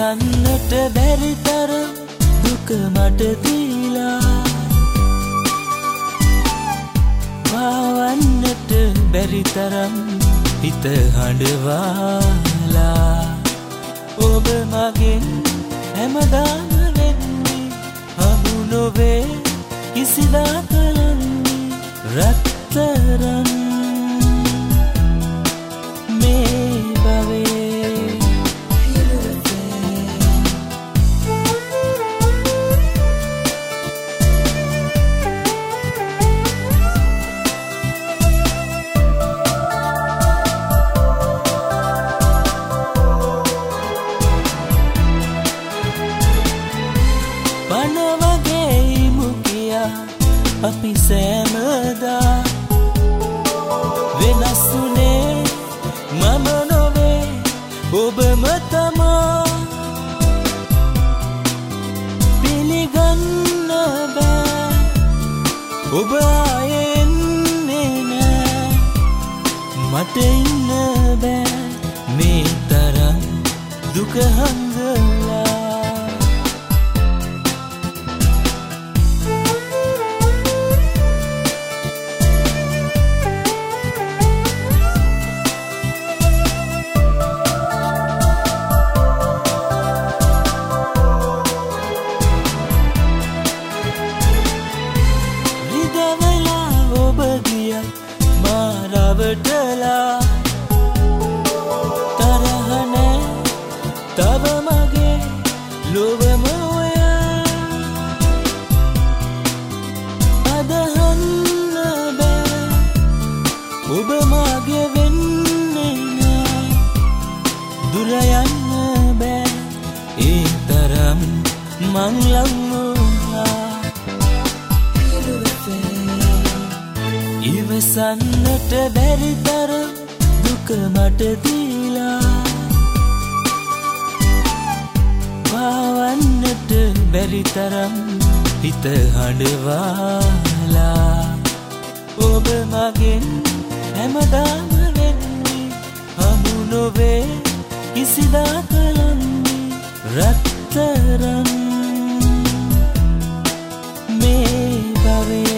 ඉවසන්නට බැරි තරම් දුක මට දීලා පාවන්නට බැරි තරම් හිත හඬවාලා ඔබ මගෙන් හැමදාම වෙන්නේ හමු නොවේ කිසිදා කලන්නේ රත්තරන් මේ භවයේ අපි සෑමදා වෙනස්ුනේ මම නොවේ ඔබම තමා පිළිගන්න බෑ ඔබ ආයේ එන්නේ නෑ මට ඉන්න බෑ මේ තරම් දුක හංගලා රවටලා තරහ නෑ තව මගේ ලොවම ඔයා අදහන්න බෑ ඔබ මගේ වෙන්නේ නෑ දුර යන්න බෑ ඒ තරම් මං ලං වුණා ඉවසන්නට බැරි තරම් දුක මට දීලා පාවන්නට බැරි තරම් හිත හඬවාලා ඔබ මගෙන් හැමදාම වෙන්නේ හමු නොවේ කිසිදා කලන්නේ රත්තරන් මේ භවයේ